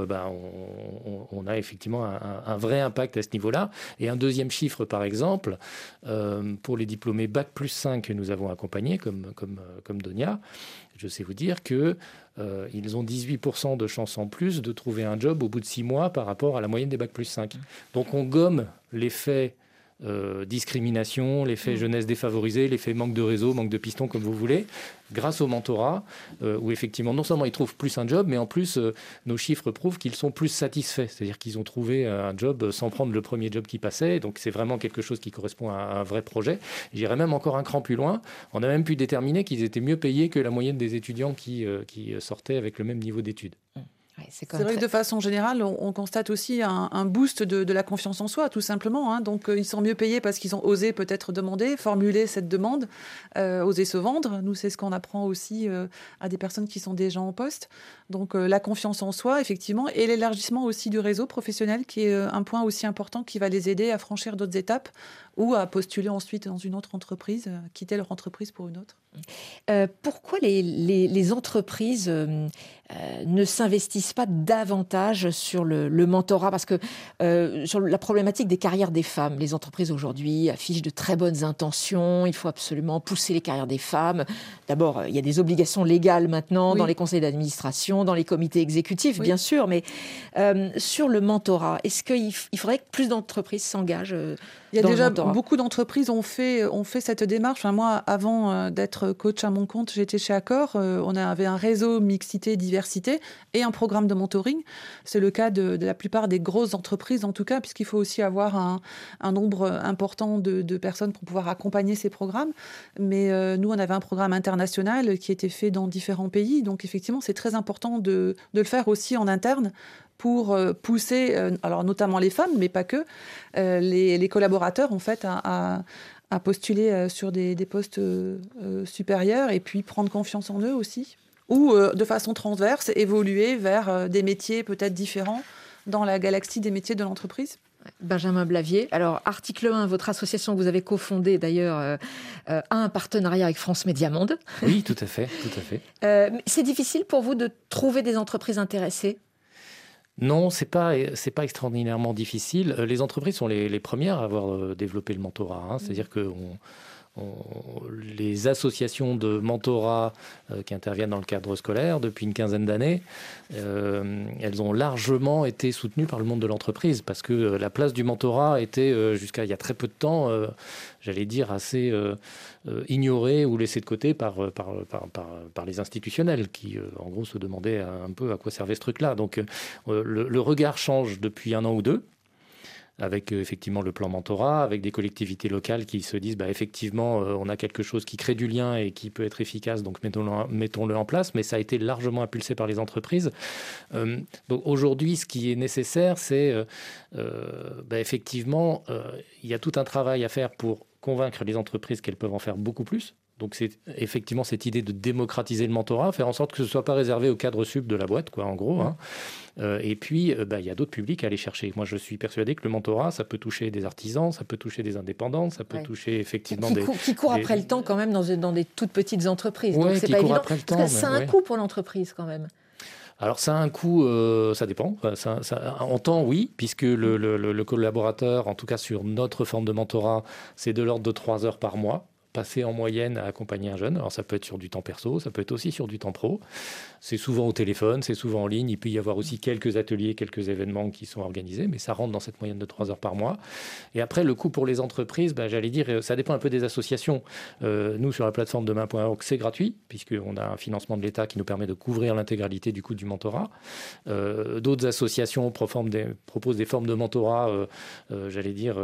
on a effectivement un vrai impact à ce niveau-là. Et un deuxième chiffre, par exemple, pour les diplômés Bac+5 que nous avons accompagnés, comme Donia, je sais vous dire qu'ils ont 18% de chances en plus de trouver un job au bout de 6 mois par rapport à la moyenne des Bac+5. Donc on gomme l'effet discrimination, l'effet jeunesse défavorisée, l'effet manque de réseau, manque de piston, comme vous voulez, grâce au mentorat, où effectivement, non seulement ils trouvent plus un job, mais en plus, nos chiffres prouvent qu'ils sont plus satisfaits. C'est-à-dire qu'ils ont trouvé un job sans prendre le premier job qui passait. Donc, c'est vraiment quelque chose qui correspond à un vrai projet. J'irais même encore un cran plus loin. On a même pu déterminer qu'ils étaient mieux payés que la moyenne des étudiants qui sortaient avec le même niveau d'études. Ouais, c'est vrai que de façon générale, on constate aussi un boost de la confiance en soi, tout simplement. Hein. Donc, ils sont mieux payés parce qu'ils ont osé peut-être demander, formuler cette demande, oser se vendre. Nous, c'est ce qu'on apprend aussi à des personnes qui sont déjà en poste. Donc, la confiance en soi, effectivement, et l'élargissement aussi du réseau professionnel, qui est un point aussi important qui va les aider à franchir d'autres étapes ou à postuler ensuite dans une autre entreprise, quitter leur entreprise pour une autre. Pourquoi les entreprises ne s'investissent pas davantage sur le mentorat ? Parce que sur la problématique des carrières des femmes, les entreprises aujourd'hui affichent de très bonnes intentions. Il faut absolument pousser les carrières des femmes. D'abord, il y a des obligations légales maintenant dans les conseils d'administration, dans les comités exécutifs, bien sûr. Mais sur le mentorat, est-ce qu'il faudrait que plus d'entreprises s'engagent Il y a déjà beaucoup d'entreprises ont fait cette démarche. Enfin, moi, avant d'être coach à mon compte, j'étais chez Accor. On avait un réseau mixité, diversité et un programme de mentoring. C'est le cas de la plupart des grosses entreprises, en tout cas, puisqu'il faut aussi avoir un nombre important de personnes pour pouvoir accompagner ces programmes. Mais nous, on avait un programme international qui était fait dans différents pays. Donc, effectivement, c'est très important de le faire aussi en interne pour pousser, alors notamment les femmes, mais pas que, les collaborateurs en fait à postuler sur des postes supérieurs et puis prendre confiance en eux aussi, ou de façon transverse évoluer vers des métiers peut-être différents dans la galaxie des métiers de l'entreprise. Benjamin Blavier. Alors, Article 1, votre association que vous avez cofondée d'ailleurs, a un partenariat avec France Média Monde. Oui, tout à fait. C'est difficile pour vous de trouver des entreprises intéressées ? Non, c'est pas extraordinairement difficile. Les entreprises sont les premières à avoir développé le mentorat. Hein. C'est-à-dire que les associations de mentorat qui interviennent dans le cadre scolaire depuis une quinzaine d'années, elles ont largement été soutenues par le monde de l'entreprise parce que la place du mentorat était jusqu'à il y a très peu de temps, j'allais dire, assez ignorée ou laissée de côté par les institutionnels qui, en gros, se demandaient un peu à quoi servait ce truc-là. Donc, le regard change depuis 1 an ou 2. Avec effectivement le plan mentorat, avec des collectivités locales qui se disent effectivement on a quelque chose qui crée du lien et qui peut être efficace, donc mettons-le en place, mais ça a été largement impulsé par les entreprises. Donc aujourd'hui, ce qui est nécessaire, c'est effectivement il y a tout un travail à faire pour convaincre les entreprises qu'elles peuvent en faire beaucoup plus. Donc c'est effectivement cette idée de démocratiser le mentorat, faire en sorte que ce ne soit pas réservé au cadre sup de la boîte, quoi, en gros. Hein. Et puis, il y a d'autres publics à aller chercher. Moi, je suis persuadé que le mentorat, ça peut toucher des artisans, ça peut toucher des indépendants, ça peut toucher effectivement qui courent après le temps quand même dans des toutes petites entreprises. Ouais, donc c'est pas évident. Après le temps, parce que ça a un coût pour l'entreprise quand même. Alors ça a un coût, ça dépend. En temps, oui, puisque le collaborateur, en tout cas sur notre forme de mentorat, c'est de l'ordre de 3 heures par mois, passé en moyenne à accompagner un jeune. Alors ça peut être sur du temps perso, ça peut être aussi sur du temps pro. C'est souvent au téléphone, c'est souvent en ligne. Il peut y avoir aussi quelques ateliers, quelques événements qui sont organisés, mais ça rentre dans cette moyenne de 3 heures par mois. Et après, le coût pour les entreprises, j'allais dire, ça dépend un peu des associations. Nous, sur la plateforme demain.org, c'est gratuit, puisqu'on a un financement de l'État qui nous permet de couvrir l'intégralité du coût du mentorat. D'autres associations proposent des formes de mentorat, j'allais dire,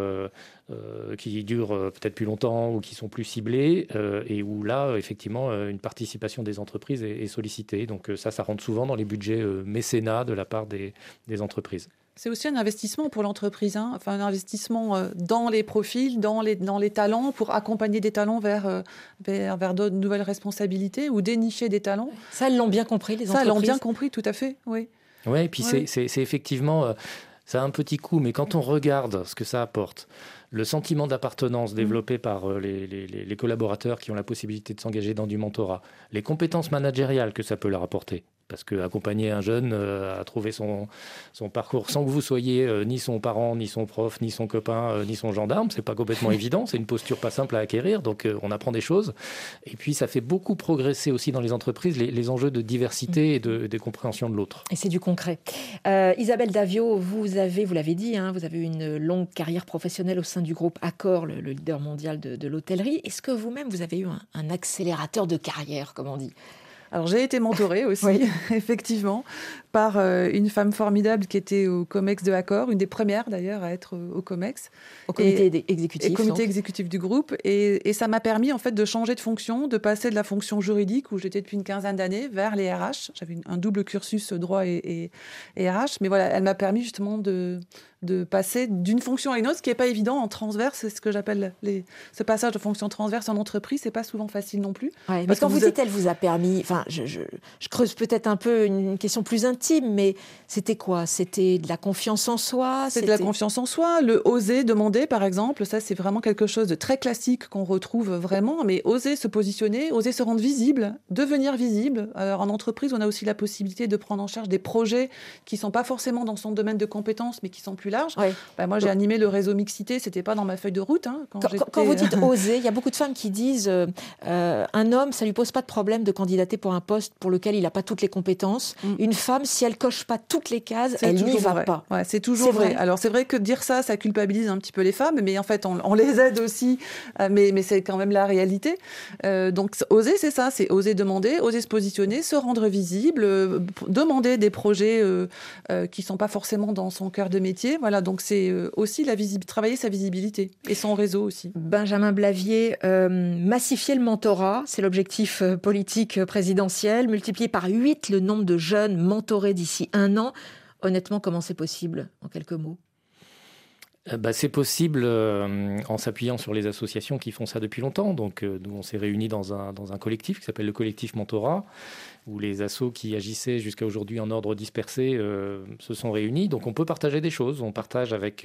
qui durent peut-être plus longtemps ou qui sont plus ciblées, et où là, effectivement, une participation des entreprises est sollicitée. Donc ça rentre souvent dans les budgets mécénat de la part des entreprises. C'est aussi un investissement pour l'entreprise, hein. Enfin, un investissement dans les profils, dans les talents, pour accompagner des talents vers d'autres nouvelles responsabilités ou dénicher des talents. Ça, elles l'ont bien compris, les entreprises. Ça, elles l'ont bien compris, tout à fait, oui. Oui, et puis c'est effectivement, ça a un petit coût, mais quand on regarde ce que ça apporte, le sentiment d'appartenance développé par les collaborateurs qui ont la possibilité de s'engager dans du mentorat, les compétences managériales que ça peut leur apporter. Parce qu'accompagner un jeune à trouver son parcours sans que vous soyez ni son parent, ni son prof, ni son copain, ni son gendarme, c'est pas complètement évident. C'est une posture pas simple à acquérir, donc on apprend des choses. Et puis ça fait beaucoup progresser aussi dans les entreprises les enjeux de diversité et de compréhension de l'autre. Et c'est du concret. Isabelle Davio, vous l'avez dit, hein, vous avez eu une longue carrière professionnelle au sein du groupe Accor, le leader mondial de l'hôtellerie. Est-ce que vous-même, vous avez eu un accélérateur de carrière, comme on dit ? Alors j'ai été mentorée aussi, oui. Effectivement, par une femme formidable qui était au COMEX de Accor, une des premières d'ailleurs à être au COMEX. Au comité exécutif. Et comité exécutif du groupe. Et ça m'a permis en fait de changer de fonction, de passer de la fonction juridique où j'étais depuis une quinzaine d'années vers les RH. J'avais un double cursus droit et RH. Mais voilà, elle m'a permis justement de passer d'une fonction à une autre, ce qui n'est pas évident en transverse. C'est ce que j'appelle ce passage de fonction transverse en entreprise. C'est pas souvent facile non plus. Ouais, parce que quand vous dites elle vous a permis, enfin, je creuse peut-être un peu une question plus intime, mais c'était quoi ? C'était de la confiance en soi ? C'est de la confiance en soi, le oser demander par exemple. Ça, c'est vraiment quelque chose de très classique qu'on retrouve vraiment. Mais oser se positionner, oser se rendre visible, devenir visible. Alors, en entreprise, on a aussi la possibilité de prendre en charge des projets qui ne sont pas forcément dans son domaine de compétences, mais qui sont plus large. Ouais. Moi, j'ai animé le réseau mixité, c'était pas dans ma feuille de route. Hein, quand vous dites oser, il y a beaucoup de femmes qui disent un homme, ça lui pose pas de problème de candidater pour un poste pour lequel il n'a pas toutes les compétences. Une femme, si elle coche pas toutes les cases, elle n'y va pas. Ouais, c'est toujours vrai. Alors c'est vrai que dire ça culpabilise un petit peu les femmes, mais en fait on les aide aussi. Mais c'est quand même la réalité. Donc oser, c'est ça, c'est oser demander, oser se positionner, se rendre visible, demander des projets qui sont pas forcément dans son cœur de métier. Voilà, donc c'est aussi travailler sa visibilité et son réseau aussi. Benjamin Blavier, massifier le mentorat, c'est l'objectif politique présidentiel, multiplier par 8 le nombre de jeunes mentorés d'ici 1 an. Honnêtement, comment c'est possible, en quelques mots ? C'est possible en s'appuyant sur les associations qui font ça depuis longtemps. Donc, nous, on s'est réunis dans un collectif qui s'appelle le collectif Mentorat, où les assos qui agissaient jusqu'à aujourd'hui en ordre dispersé se sont réunis. Donc, on peut partager des choses. On partage avec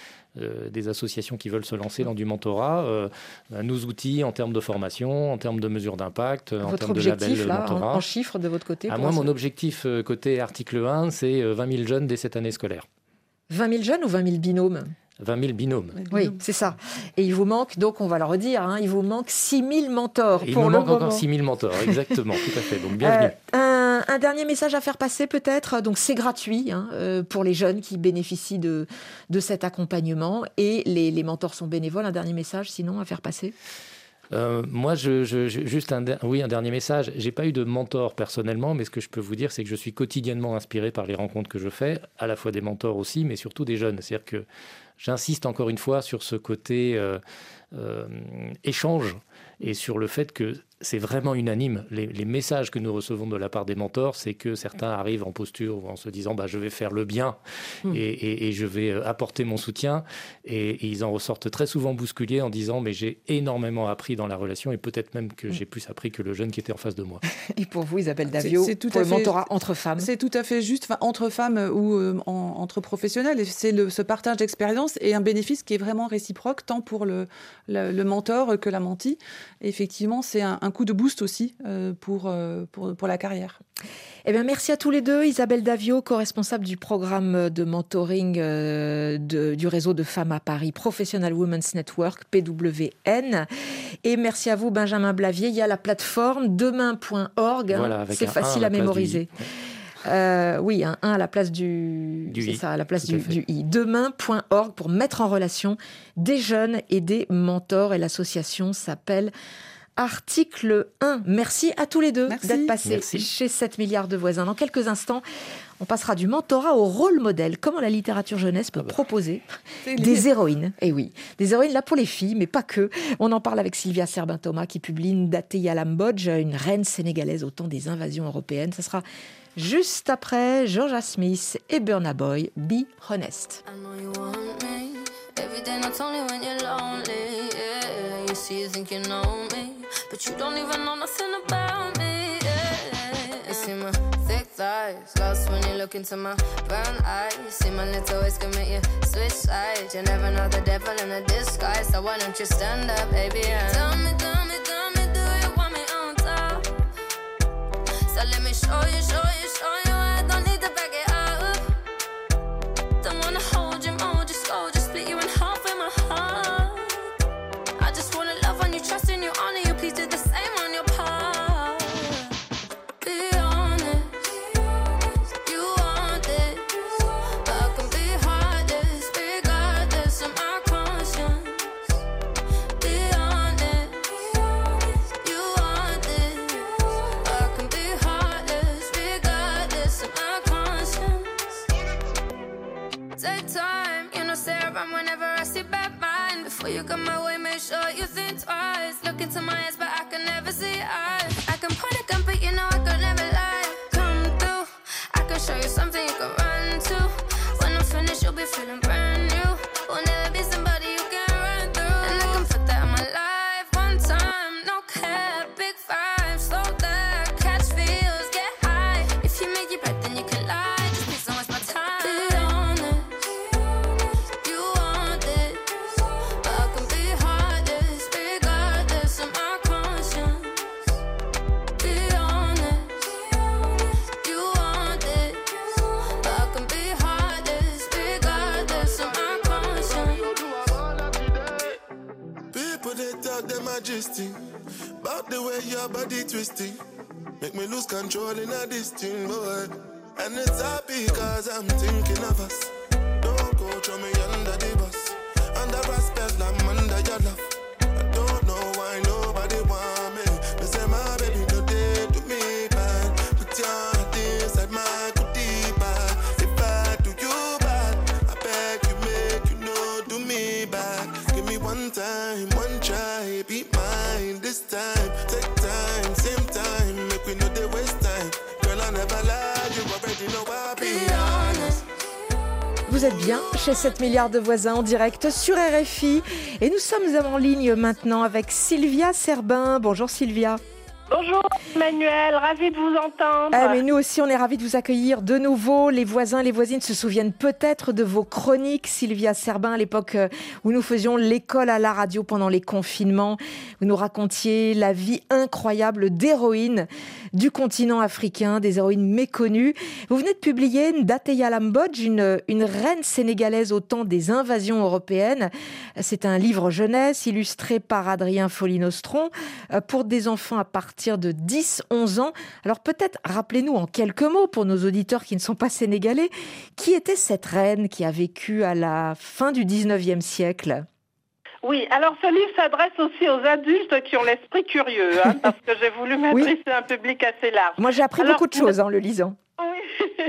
des associations qui veulent se lancer dans du mentorat nos outils en termes de formation, en termes de mesures d'impact, en termes de label mentorat. En chiffres de votre côté moi, mon objectif côté article 1, c'est 20 000 jeunes dès cette année scolaire. 20 000 jeunes ou 20 000 binômes ? 20 000 binômes. Oui, c'est ça. Et il vous manque, donc on va le redire, il vous manque 6 000 mentors. Il nous manque encore 6 000 mentors, exactement, tout à fait. Donc bienvenue. Un dernier message à faire passer peut-être. Donc c'est gratuit pour les jeunes qui bénéficient de cet accompagnement et les mentors sont bénévoles. Un dernier message sinon à faire passer ? Moi, juste un dernier message. J'ai pas eu de mentor personnellement, mais ce que je peux vous dire, c'est que je suis quotidiennement inspiré par les rencontres que je fais, à la fois des mentors aussi, mais surtout des jeunes. C'est-à-dire que j'insiste encore une fois sur ce côté échange et sur le fait que c'est vraiment unanime. Les messages que nous recevons de la part des mentors, c'est que certains arrivent en posture ou en se disant je vais faire le bien et je vais apporter mon soutien. Et ils en ressortent très souvent bousculés en disant mais j'ai énormément appris dans la relation et peut-être même que j'ai plus appris que le jeune qui était en face de moi. Et pour vous, Isabelle Davio, pour le mentorat entre femmes? C'est tout à fait juste, entre femmes ou entre professionnels. Et c'est ce partage d'expérience et un bénéfice qui est vraiment réciproque, tant pour le mentor que la mentie. Et effectivement, c'est un coup de boost aussi pour la carrière. Eh bien, merci à tous les deux. Isabelle Davio, co-responsable du programme de mentoring du réseau de femmes à Paris, Professional Women's Network, PWN. Et merci à vous, Benjamin Blavier. Il y a la plateforme demain.org. Voilà, c'est facile à mémoriser. Oui, un 1 à la place du c'est I. Ça, à la place du I. Demain.org pour mettre en relation des jeunes et des mentors. Et l'association s'appelle Article 1. Merci à tous les deux d'être passés chez 7 milliards de voisins. Dans quelques instants, on passera du mentorat au rôle modèle. Comment la littérature jeunesse peut proposer des héroïnes. Et oui, des héroïnes là pour les filles, mais pas que. On en parle avec Sylvia Serbin-Thomas qui publie Ndaté Yalambodj, une reine sénégalaise au temps des invasions européennes. Ça sera juste après Georgia Smith et Burna Boy, Be Honest. But you don't even know nothing about me, yeah. You see my thick thighs, lost when you look into my brown eyes. See my little ways commit you switch sides. You never know the devil in a disguise. So why don't you stand up, baby, and tell me, do you want me on top? So let me show you, I don't need to back it up. Don't wanna hold you, mold you, slow, just split you in half with my heart. I just wanna love on you, trust in you, honor you. Please do the same on your part. Be honest, you want this, but I can be heartless, regardless of my conscience. Be honest, you want this, but I can be heartless, regardless of my conscience. Take time, you know, stay around whenever I see bad mind. Before you come my way, make sure you think twice. Look into my eyes, but I can never see eyes. I can point a gun, but you know I could never lie. Come through, I can show you something you can run to. When I'm finished, you'll be feeling brand new. Will never be somebody you can run through. And I can put that in my life one time. No cap, big five, slow that, catch feels, get high. If you make your breath, then you can lie. Just please don't waste my time. Be honest, you want this, but I can be heartless, regardless of my conscience. Be honest, you want this, but I can be heartless, regardless of my conscience. People they talk their majesty about the way your body twisting, make me lose control in a this thing, boy. And it's happy cause I'm thinking of us. Don't go throw me under the bus. Under respect, I'm under your love. I don't know why nobody want me. They say my baby today do me bad. Put your heart inside my goodie bag. If I do you bad, I beg you make you know do me bad. Give me one time, one try, be mine this time. Take time, same time, make we know they waste time. Girl, I never lie, you already know I be honest. Vous êtes bien chez 7 milliards de voisins en direct sur RFI. Et nous sommes en ligne maintenant avec Sylvia Serbin. Bonjour Sylvia. Bonjour Emmanuel, ravie de vous entendre. Mais nous aussi, on est ravis de vous accueillir de nouveau. Les voisins, les voisines se souviennent peut-être de vos chroniques, Sylvia Serbin, à l'époque où nous faisions l'école à la radio pendant les confinements. Vous nous racontiez la vie incroyable d'héroïnes du continent africain, des héroïnes méconnues. Vous venez de publier Ndaté Yalambodj, une reine sénégalaise au temps des invasions européennes. C'est un livre jeunesse illustré par Adrien Folie-Nostron pour des enfants à partir de 10-11 ans. Alors peut-être rappelez-nous en quelques mots pour nos auditeurs qui ne sont pas sénégalais, qui était cette reine qui a vécu à la fin du 19e siècle ? Oui, alors ce livre s'adresse aussi aux adultes qui ont l'esprit curieux, parce que j'ai voulu m'adresser à un public assez large. Moi j'ai appris beaucoup de choses en le lisant. Oui.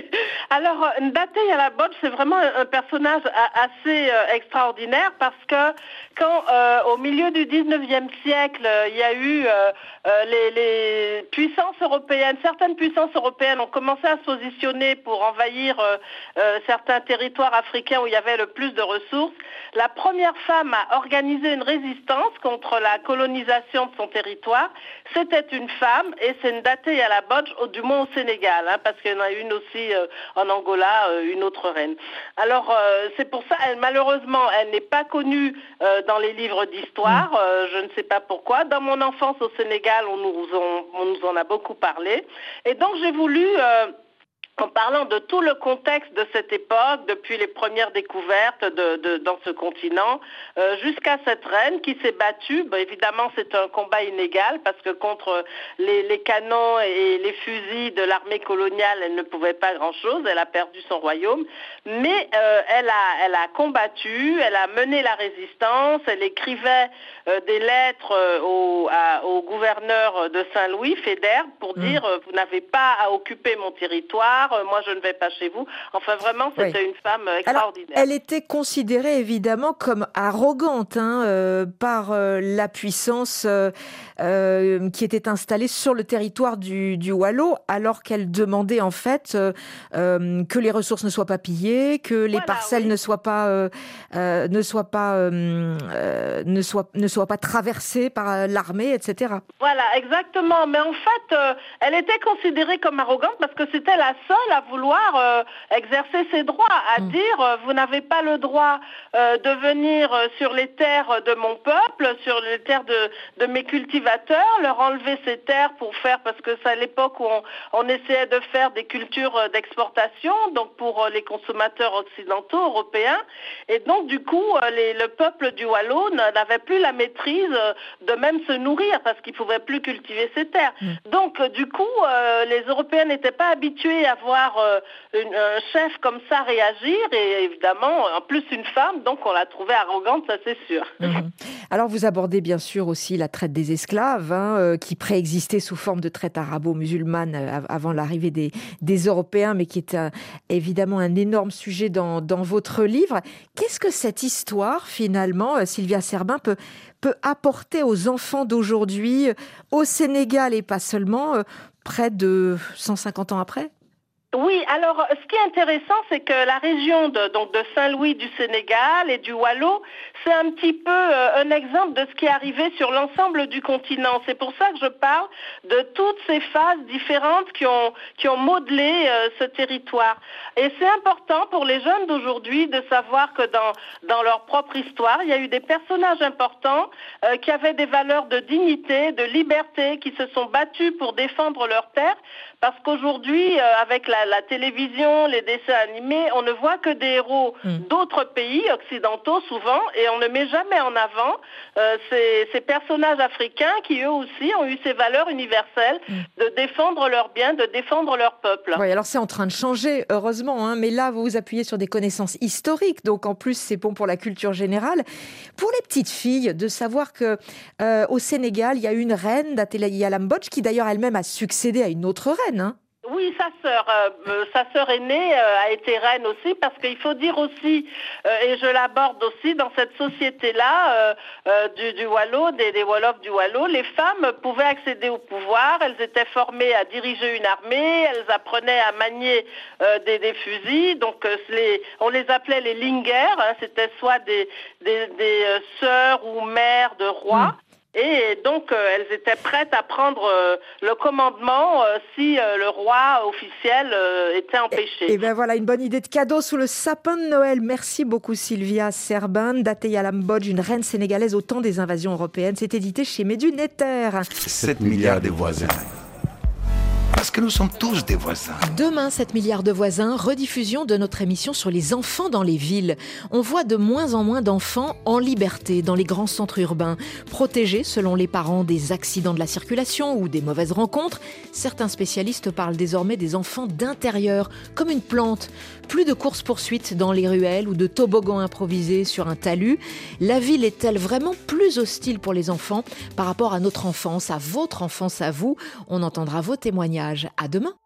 Alors, Ndate Yalaboj, c'est vraiment un personnage assez extraordinaire parce que quand, au milieu du 19e siècle, il y a eu les puissances européennes, certaines puissances européennes ont commencé à se positionner pour envahir certains territoires africains où il y avait le plus de ressources. La première femme à organiser une résistance contre la colonisation de son territoire, c'était une femme, et c'est Ndate Yalaboj, du moins au Sénégal, parce qu'il y en a une aussi en Angola, une autre reine. Alors, c'est pour ça, malheureusement, elle n'est pas connue dans les livres d'histoire, je ne sais pas pourquoi. Dans mon enfance au Sénégal, on nous en a beaucoup parlé. Et donc, j'ai voulu... en parlant de tout le contexte de cette époque, depuis les premières découvertes dans ce continent, jusqu'à cette reine qui s'est battue. Évidemment, c'est un combat inégal parce que contre les canons et les fusils de l'armée coloniale, elle ne pouvait pas grand-chose. Elle a perdu son royaume. Mais elle a combattu, elle a mené la résistance, elle écrivait des lettres au gouverneur de Saint-Louis, Faidherbe, pour dire « Vous n'avez pas à occuper mon territoire. Moi je ne vais pas chez vous ». Enfin vraiment, c'était une femme extraordinaire. Alors, elle était considérée évidemment comme arrogante par la puissance qui était installée sur le territoire du Wallo, alors qu'elle demandait en fait que les ressources ne soient pas pillées, que les parcelles ne soient pas traversées par l'armée, etc. Voilà, exactement. Mais en fait, elle était considérée comme arrogante parce que c'était la seule à vouloir exercer ses droits, à dire vous n'avez pas le droit de venir sur les terres de mon peuple, sur les terres de mes cultivateurs, leur enlever ces terres pour faire, parce que c'est à l'époque où on essayait de faire des cultures d'exportation, donc pour les consommateurs occidentaux, européens, et donc du coup le peuple du Wallo n'avait plus la maîtrise de même se nourrir parce qu'il ne pouvait plus cultiver ses terres. Donc du coup les Européens n'étaient pas habitués à voir un chef comme ça réagir, et évidemment en plus une femme, donc on l'a trouvée arrogante, ça c'est sûr. Alors vous abordez bien sûr aussi la traite des esclaves qui préexistait sous forme de traite arabo-musulmane avant l'arrivée des Européens, mais qui est évidemment un énorme sujet dans votre livre. Qu'est-ce que cette histoire finalement, Sylvia Serbin, peut apporter aux enfants d'aujourd'hui, au Sénégal et pas seulement, près de 150 ans après ? Oui, alors ce qui est intéressant, c'est que la région de Saint-Louis du Sénégal et du Wallo, c'est un petit peu un exemple de ce qui est arrivé sur l'ensemble du continent. C'est pour ça que je parle de toutes ces phases différentes qui ont modelé ce territoire. Et c'est important pour les jeunes d'aujourd'hui de savoir que dans leur propre histoire, il y a eu des personnages importants qui avaient des valeurs de dignité, de liberté, qui se sont battus pour défendre leur terre. Parce qu'aujourd'hui, avec la télévision, les dessins animés, on ne voit que des héros d'autres pays occidentaux souvent, et on ne met jamais en avant ces personnages africains qui eux aussi ont eu ces valeurs universelles de défendre leurs biens, de défendre leur peuple. Oui, alors c'est en train de changer, heureusement, mais là vous vous appuyez sur des connaissances historiques, donc en plus c'est bon pour la culture générale. Pour les petites filles, de savoir que au Sénégal, il y a une reine, Ndate Yalaboj, qui d'ailleurs elle-même a succédé à une autre reine. Oui, sa sœur aînée a été reine aussi, parce qu'il faut dire aussi, et je l'aborde aussi dans cette société-là du Wallo, des Wolofs du Wallo, les femmes pouvaient accéder au pouvoir, elles étaient formées à diriger une armée, elles apprenaient à manier des fusils, donc on les appelait les lingers, c'était soit des sœurs ou mères de rois. Et donc, elles étaient prêtes à prendre le commandement si le roi officiel était empêché. Et bien voilà, une bonne idée de cadeau sous le sapin de Noël. Merci beaucoup Sylvia Serbin. Ndate Yalaboj, une reine sénégalaise au temps des invasions européennes. C'est édité chez Médune Ether. 7 milliards de voisins. Parce que nous sommes tous des voisins. Demain, 7 milliards de voisins, rediffusion de notre émission sur les enfants dans les villes. On voit de moins en moins d'enfants en liberté dans les grands centres urbains, protégés selon les parents des accidents de la circulation ou des mauvaises rencontres. Certains spécialistes parlent désormais des enfants d'intérieur, comme une plante. Plus de courses-poursuites dans les ruelles ou de toboggans improvisés sur un talus. La ville est-elle vraiment plus hostile pour les enfants par rapport à notre enfance, à votre enfance, à vous ? On entendra vos témoignages. À demain.